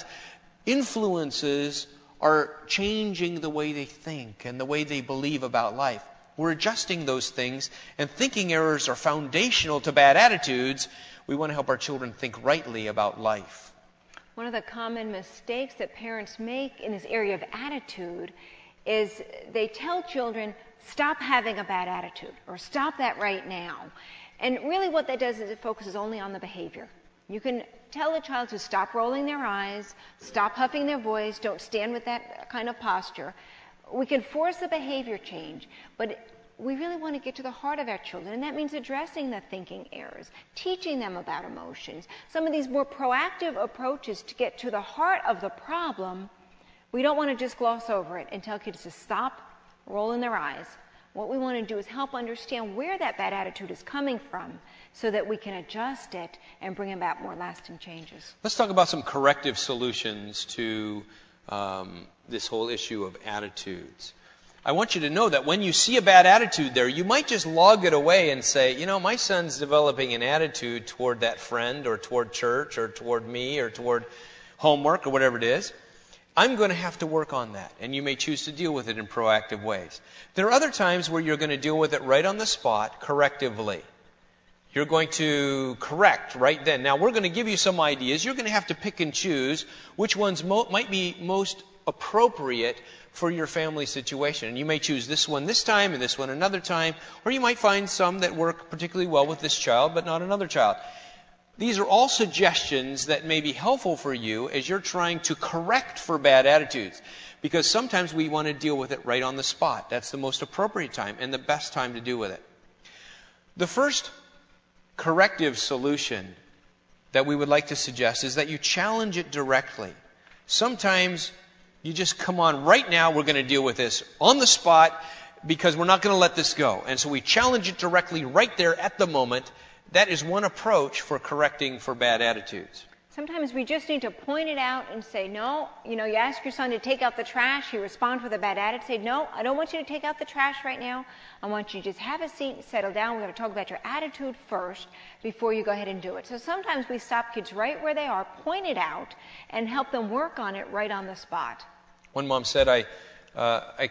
influences are changing the way they think and the way they believe about life. We're adjusting those things, and thinking errors are foundational to bad attitudes. We want to help our children think rightly about life. One of the common mistakes that parents make in this area of attitude is they tell children, stop having a bad attitude, or stop that right now. And really what that does is it focuses only on the behavior. You can tell a child to stop rolling their eyes, stop huffing their voice, don't stand with that kind of posture. We can force the behavior change, but we really want to get to the heart of our children, and that means addressing the thinking errors, teaching them about emotions, some of these more proactive approaches to get to the heart of the problem. We don't want to just gloss over it and tell kids to stop rolling their eyes. What we want to do is help understand where that bad attitude is coming from so that we can adjust it and bring about more lasting changes. Let's talk about some corrective solutions to this whole issue of attitudes. I want you to know that when you see a bad attitude there, you might just log it away and say, my son's developing an attitude toward that friend or toward church or toward me or toward homework or whatever it is. I'm going to have to work on that. And you may choose to deal with it in proactive ways. There are other times where you're going to deal with it right on the spot, correctively. You're going to correct right then. Now, we're going to give you some ideas. You're going to have to pick and choose which ones might be most appropriate for your family situation. And you may choose this one this time and this one another time, or you might find some that work particularly well with this child but not another child. These are all suggestions that may be helpful for you as you're trying to correct for bad attitudes, because sometimes we want to deal with it right on the spot. That's the most appropriate time and the best time to deal with it. The first corrective solution that we would like to suggest is that you challenge it directly. Sometimes you just come on right now, we're going to deal with this on the spot because we're not going to let this go. And so we challenge it directly right there at the moment. That is one approach for correcting for bad attitudes. Sometimes we just need to point it out and say, no, you ask your son to take out the trash, he responds with a bad attitude, say, no, I don't want you to take out the trash right now. I want you to just have a seat and settle down. We're going to talk about your attitude first before you go ahead and do it. So sometimes we stop kids right where they are, point it out, and help them work on it right on the spot. One mom said, I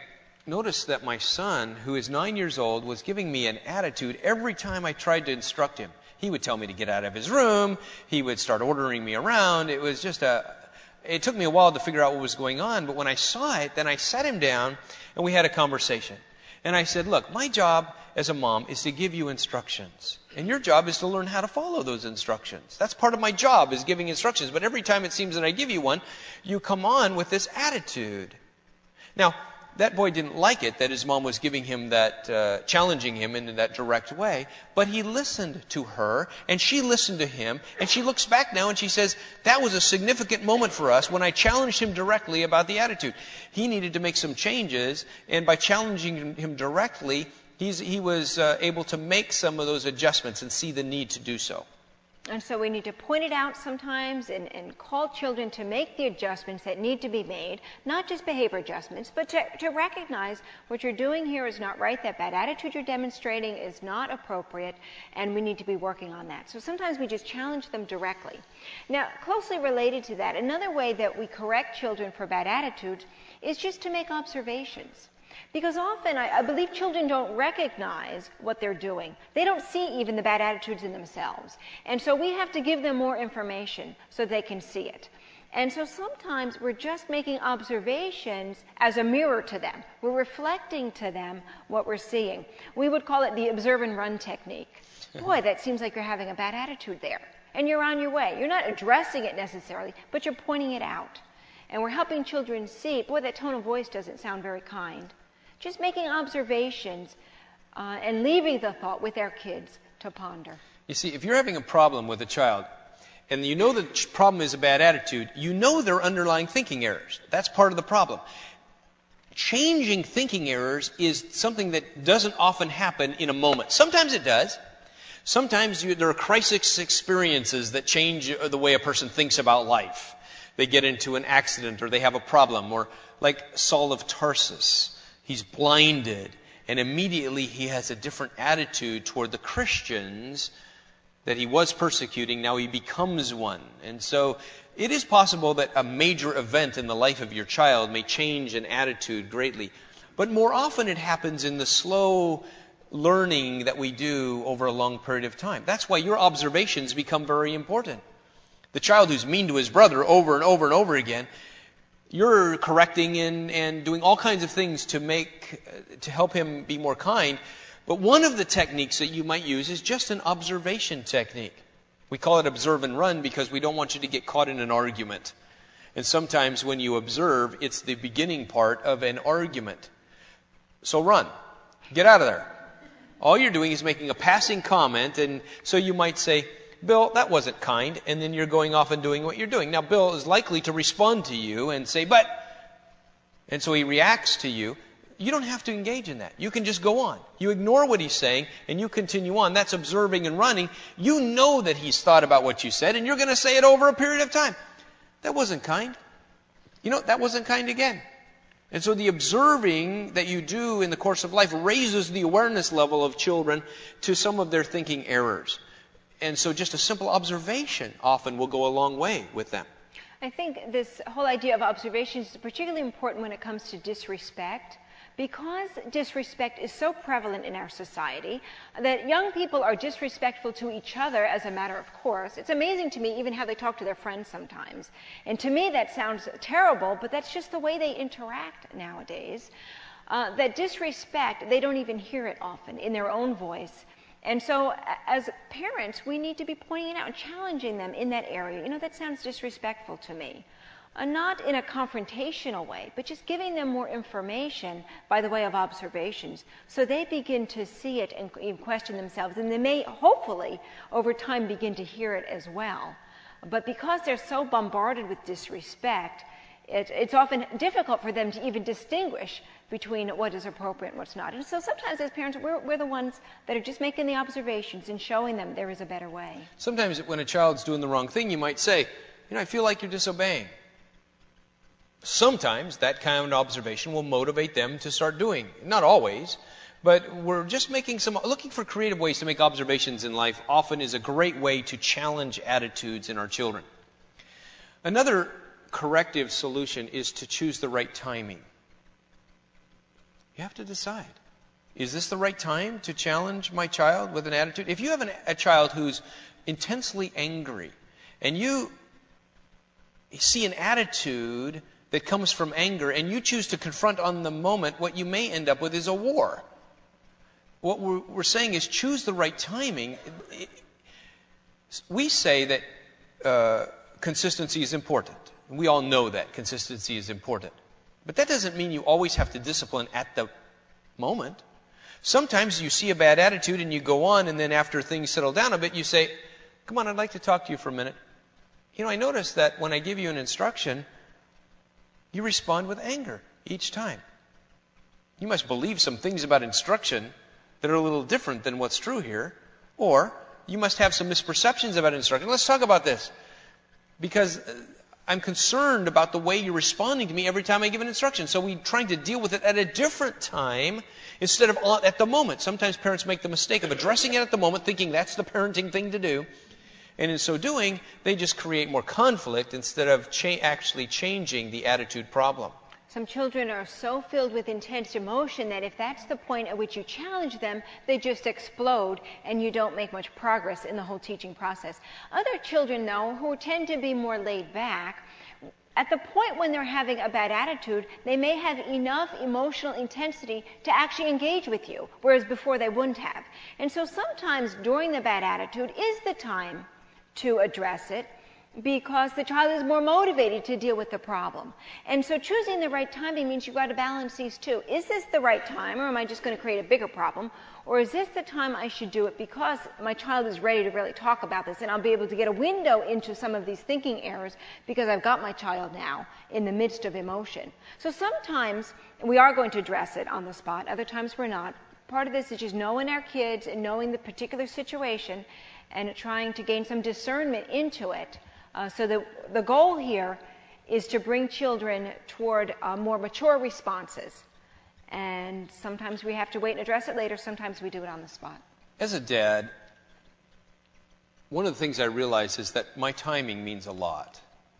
noticed that my son, who is 9 years old, was giving me an attitude every time I tried to instruct him. He would tell me to get out of his room. He would start ordering me around. It was just it took me a while to figure out what was going on, but when I saw it, then I sat him down and we had a conversation. And I said, look, my job as a mom is to give you instructions. And your job is to learn how to follow those instructions. That's part of my job, is giving instructions. But every time it seems that I give you one, you come on with this attitude. Now, that boy didn't like it that his mom was giving him that, challenging him in that direct way. But he listened to her, and she listened to him, and she looks back now and she says, that was a significant moment for us when I challenged him directly about the attitude. He needed to make some changes, and by challenging him directly, he was able to make some of those adjustments and see the need to do so. And so we need to point it out sometimes and call children to make the adjustments that need to be made, not just behavior adjustments, but to recognize what you're doing here is not right, that bad attitude you're demonstrating is not appropriate, and we need to be working on that. So sometimes we just challenge them directly. Now, closely related to that, another way that we correct children for bad attitudes is just to make observations. Because often, I believe children don't recognize what they're doing. They don't see even the bad attitudes in themselves. And so we have to give them more information so they can see it. And so sometimes we're just making observations as a mirror to them. We're reflecting to them what we're seeing. We would call it the observe and run technique. Boy, that seems like you're having a bad attitude there. And you're on your way. You're not addressing it necessarily, but you're pointing it out. And we're helping children see, boy, that tone of voice doesn't sound very kind. Just making observations and leaving the thought with our kids to ponder. You see, if you're having a problem with a child, and you know the problem is a bad attitude, you know their underlying thinking errors. That's part of the problem. Changing thinking errors is something that doesn't often happen in a moment. Sometimes it does. Sometimes there are crisis experiences that change the way a person thinks about life. They get into an accident or they have a problem, or like Saul of Tarsus. He's blinded, and immediately he has a different attitude toward the Christians that he was persecuting. Now he becomes one. And so it is possible that a major event in the life of your child may change an attitude greatly. But more often it happens in the slow learning that we do over a long period of time. That's why your observations become very important. The child who's mean to his brother over and over and over again, you're correcting and doing all kinds of things to help him be more kind. But one of the techniques that you might use is just an observation technique. We call it observe and run because we don't want you to get caught in an argument. And sometimes when you observe, it's the beginning part of an argument. So run. Get out of there. All you're doing is making a passing comment, and so you might say, Bill, that wasn't kind, and then you're going off and doing what you're doing. Now, Bill is likely to respond to you and say, but, and so he reacts to you. You don't have to engage in that. You can just go on. You ignore what he's saying, and you continue on. That's observing and running. You know that he's thought about what you said, and you're going to say it over a period of time. That wasn't kind. That wasn't kind again. And so the observing that you do in the course of life raises the awareness level of children to some of their thinking errors. And so just a simple observation often will go a long way with them. I think this whole idea of observation is particularly important when it comes to disrespect, because disrespect is so prevalent in our society that young people are disrespectful to each other as a matter of course. It's amazing to me even how they talk to their friends sometimes. And to me that sounds terrible, but that's just the way they interact nowadays. That disrespect, they don't even hear it often in their own voice. And so as parents, we need to be pointing it out and challenging them in that area. That sounds disrespectful to me. Not in a confrontational way, but just giving them more information by the way of observations so they begin to see it and question themselves. And they may, hopefully, over time begin to hear it as well. But because they're so bombarded with disrespect, it's often difficult for them to even distinguish between what is appropriate and what's not. And so sometimes as parents, we're the ones that are just making the observations and showing them there is a better way. Sometimes when a child's doing the wrong thing, you might say, I feel like you're disobeying. Sometimes that kind of observation will motivate them to start doing. Not always, but we're just looking for creative ways to make observations in life often is a great way to challenge attitudes in our children. Another corrective solution is to choose the right timing. You have to decide. Is this the right time to challenge my child with an attitude? If you have a child who's intensely angry and you see an attitude that comes from anger and you choose to confront on the moment, what you may end up with is a war. What we're saying is choose the right timing. We say that consistency is important. We all know that consistency is important. But that doesn't mean you always have to discipline at the moment. Sometimes you see a bad attitude and you go on, and then after things settle down a bit, you say, come on, I'd like to talk to you for a minute. I notice that when I give you an instruction, you respond with anger each time. You must believe some things about instruction that are a little different than what's true here, or you must have some misperceptions about instruction. Let's talk about this, because I'm concerned about the way you're responding to me every time I give an instruction. So we're trying to deal with it at a different time instead of at the moment. Sometimes parents make the mistake of addressing it at the moment, thinking that's the parenting thing to do. And in so doing, they just create more conflict instead of actually changing the attitude problem. Some children are so filled with intense emotion that if that's the point at which you challenge them, they just explode and you don't make much progress in the whole teaching process. Other children, though, who tend to be more laid back, at the point when they're having a bad attitude, they may have enough emotional intensity to actually engage with you, whereas before they wouldn't have. And so sometimes during the bad attitude is the time to address it, because the child is more motivated to deal with the problem. And so choosing the right timing means you've got to balance these two. Is this the right time, or am I just going to create a bigger problem? Or is this the time I should do it because my child is ready to really talk about this, and I'll be able to get a window into some of these thinking errors because I've got my child now in the midst of emotion. So sometimes we are going to address it on the spot. Other times we're not. Part of this is just knowing our kids and knowing the particular situation and trying to gain some discernment into it. So the goal here is to bring children toward more mature responses. And sometimes we have to wait and address it later. Sometimes we do it on the spot. As a dad, one of the things I realize is that my timing means a lot.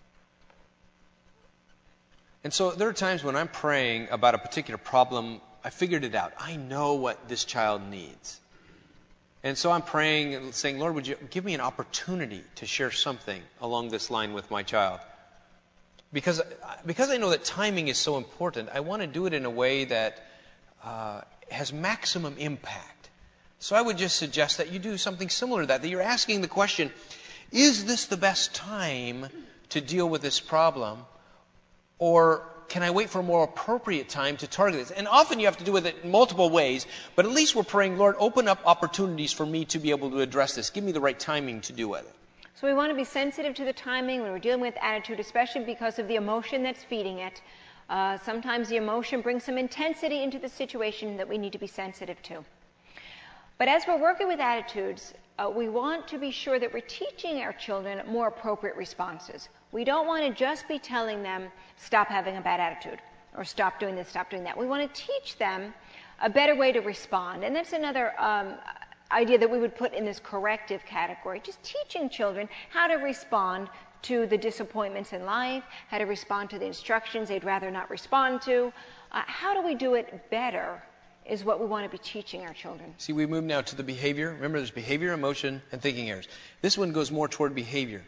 And so there are times when I'm praying about a particular problem, I figured it out. I know what this child needs. And so I'm praying and saying, Lord, would you give me an opportunity to share something along this line with my child? Because I know that timing is so important, I want to do it in a way that has maximum impact. So I would just suggest that you do something similar to that you're asking the question, is this the best time to deal with this problem? Or can I wait for a more appropriate time to target this? And often you have to do it in multiple ways, but at least we're praying, Lord, open up opportunities for me to be able to address this. Give me the right timing to do it. So we want to be sensitive to the timing when we're dealing with attitude, especially because of the emotion that's feeding it. Sometimes the emotion brings some intensity into the situation that we need to be sensitive to. But as we're working with attitudes, we want to be sure that we're teaching our children more appropriate responses. We don't want to just be telling them, stop having a bad attitude, or stop doing this, stop doing that. We want to teach them a better way to respond. And that's another idea that we would put in this corrective category, just teaching children how to respond to the disappointments in life, how to respond to the instructions they'd rather not respond to. How do we do it better is what we want to be teaching our children. See, we move now to the behavior. Remember, there's behavior, emotion, and thinking errors. This one goes more toward behavior.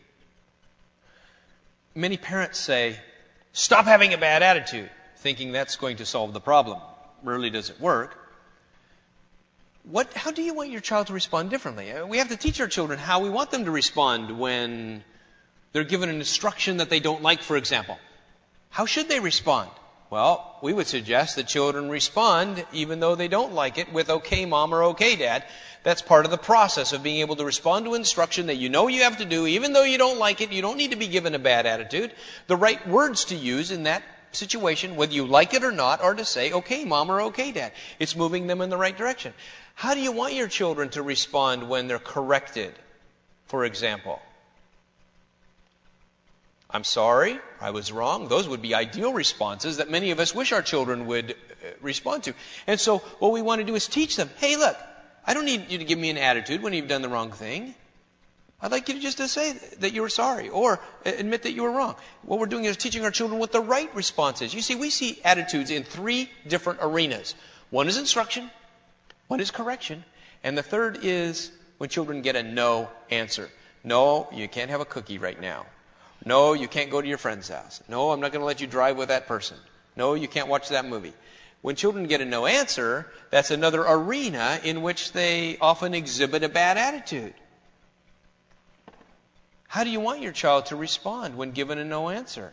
Many parents say, stop having a bad attitude, thinking that's going to solve the problem. Rarely does it work. How do you want your child to respond differently? We have to teach our children how we want them to respond when they're given an instruction that they don't like, for example. How should they respond? Well, we would suggest that children respond, even though they don't like it, with okay, Mom, or okay, Dad. That's part of the process of being able to respond to instruction that you know you have to do, even though you don't like it. You don't need to be given a bad attitude. The right words to use in that situation, whether you like it or not, are to say, okay, Mom, or okay, Dad. It's moving them in the right direction. How do you want your children to respond when they're corrected, for example? I'm sorry, I was wrong. Those would be ideal responses that many of us wish our children would respond to. And so what we want to do is teach them, hey, look, I don't need you to give me an attitude when you've done the wrong thing. I'd like you just to say that you were sorry or admit that you were wrong. What we're doing is teaching our children what the right response is. You see, we see attitudes in three different arenas. One is instruction, one is correction, and the third is when children get a no answer. No, you can't have a cookie right now. No, you can't go to your friend's house. No, I'm not going to let you drive with that person. No, you can't watch that movie. When children get a no answer, that's another arena in which they often exhibit a bad attitude. How do you want your child to respond when given a no answer?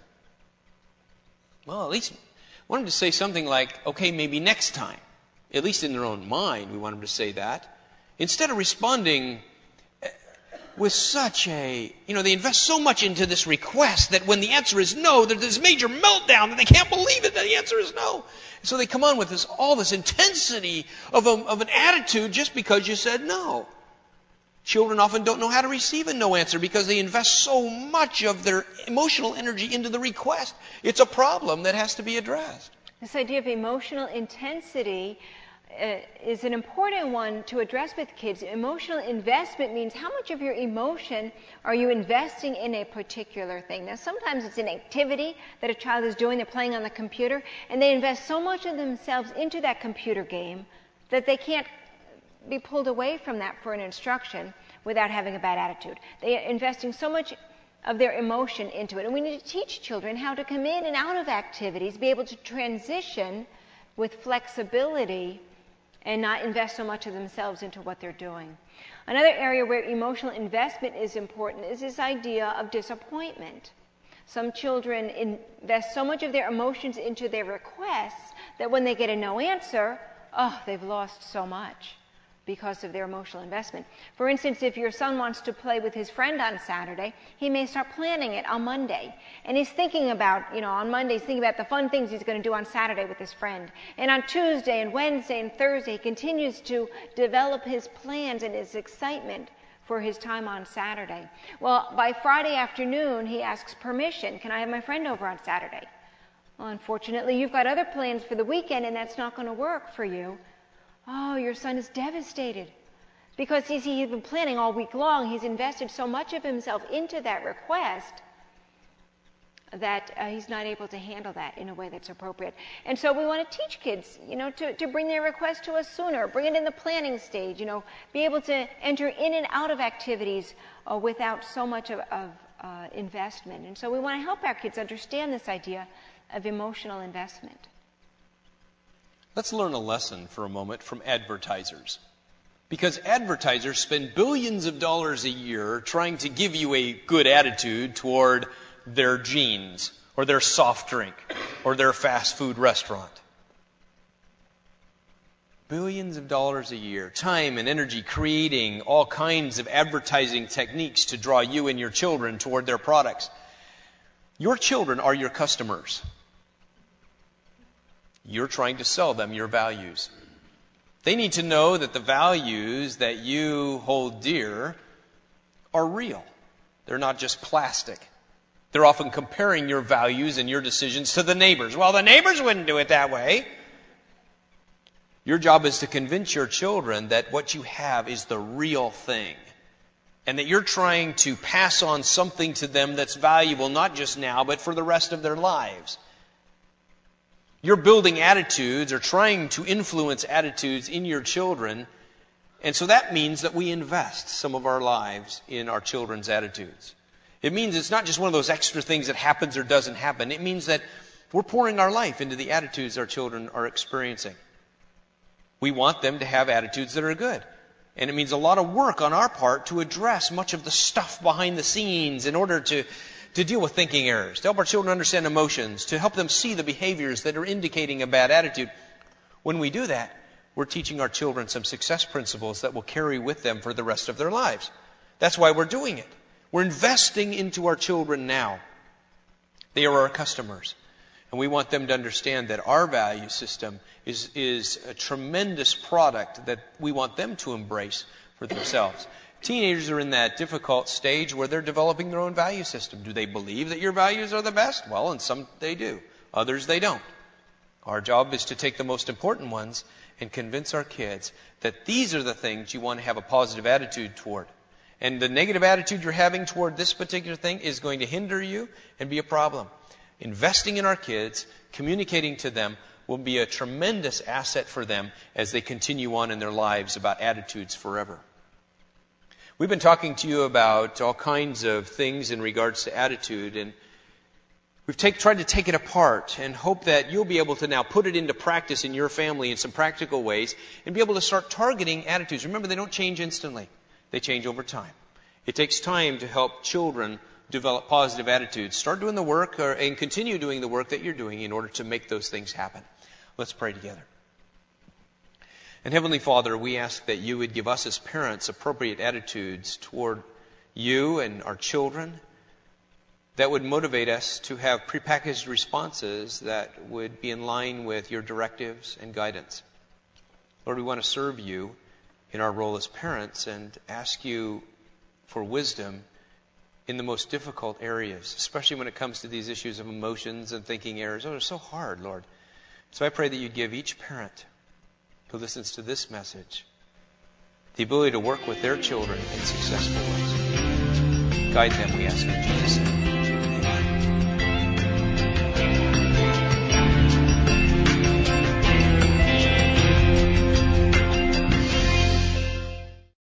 Well, at least want them to say something like, okay, maybe next time. At least in their own mind, we want them to say that. Instead of responding with such they invest so much into this request that when the answer is no, there's this major meltdown that they can't believe it that the answer is no. And so they come on with all this intensity of an attitude just because you said no. Children often don't know how to receive a no answer because they invest so much of their emotional energy into the request. It's a problem that has to be addressed. This idea of emotional intensity is an important one to address with kids. Emotional investment means how much of your emotion are you investing in a particular thing. Now, sometimes it's an activity that a child is doing. They're playing on the computer, and they invest so much of themselves into that computer game that they can't be pulled away from that for an instruction without having a bad attitude. They are investing so much of their emotion into it. And we need to teach children how to come in and out of activities, be able to transition with flexibility and not invest so much of themselves into what they're doing. Another area where emotional investment is important is this idea of disappointment. Some children invest so much of their emotions into their requests that when they get a no answer, they've lost so much because of their emotional investment. For instance, if your son wants to play with his friend on Saturday, he may start planning it on Monday. And he's thinking about, on Monday, he's thinking about the fun things he's going to do on Saturday with his friend. And on Tuesday and Wednesday and Thursday, he continues to develop his plans and his excitement for his time on Saturday. Well, by Friday afternoon, he asks permission. Can I have my friend over on Saturday? Well, unfortunately, you've got other plans for the weekend, and that's not going to work for you. Oh, your son is devastated because he's been planning all week long. He's invested so much of himself into that request that he's not able to handle that in a way that's appropriate. And so we want to teach kids, to bring their request to us sooner, bring it in the planning stage, be able to enter in and out of activities without so much of investment. And so we want to help our kids understand this idea of emotional investment. Let's learn a lesson for a moment from advertisers. Because advertisers spend billions of dollars a year trying to give you a good attitude toward their jeans, or their soft drink, or their fast food restaurant. Billions of dollars a year, time and energy creating all kinds of advertising techniques to draw you and your children toward their products. Your children are your customers. You're trying to sell them your values. They need to know that the values that you hold dear are real. They're not just plastic. They're often comparing your values and your decisions to the neighbors. Well, the neighbors wouldn't do it that way. Your job is to convince your children that what you have is the real thing, and that you're trying to pass on something to them that's valuable not just now, but for the rest of their lives. You're building attitudes or trying to influence attitudes in your children. And so that means that we invest some of our lives in our children's attitudes. It means it's not just one of those extra things that happens or doesn't happen. It means that we're pouring our life into the attitudes our children are experiencing. We want them to have attitudes that are good. And it means a lot of work on our part to address much of the stuff behind the scenes in order to deal with thinking errors, to help our children understand emotions, to help them see the behaviors that are indicating a bad attitude. When we do that, we're teaching our children some success principles that will carry with them for the rest of their lives. That's why we're doing it. We're investing into our children now. They are our customers. And we want them to understand that our value system is a tremendous product that we want them to embrace for themselves. Teenagers are in that difficult stage where they're developing their own value system. Do they believe that your values are the best? Well, and some they do. Others they don't. Our job is to take the most important ones and convince our kids that these are the things you want to have a positive attitude toward. And the negative attitude you're having toward this particular thing is going to hinder you and be a problem. Investing in our kids, communicating to them will be a tremendous asset for them as they continue on in their lives about attitudes forever. We've been talking to you about all kinds of things in regards to attitude, and we've tried to take it apart and hope that you'll be able to now put it into practice in your family in some practical ways and be able to start targeting attitudes. Remember, they don't change instantly. They change over time. It takes time to help children develop positive attitudes. Start doing the work and continue doing the work that you're doing in order to make those things happen. Let's pray together. And Heavenly Father, we ask that you would give us as parents appropriate attitudes toward you and our children that would motivate us to have prepackaged responses that would be in line with your directives and guidance. Lord, we want to serve you in our role as parents and ask you for wisdom in the most difficult areas, especially when it comes to these issues of emotions and thinking errors. Oh, they're so hard, Lord. So I pray that you'd give each parent who listens to this message the ability to work with their children in successful ways. Guide them, we ask in Jesus' name.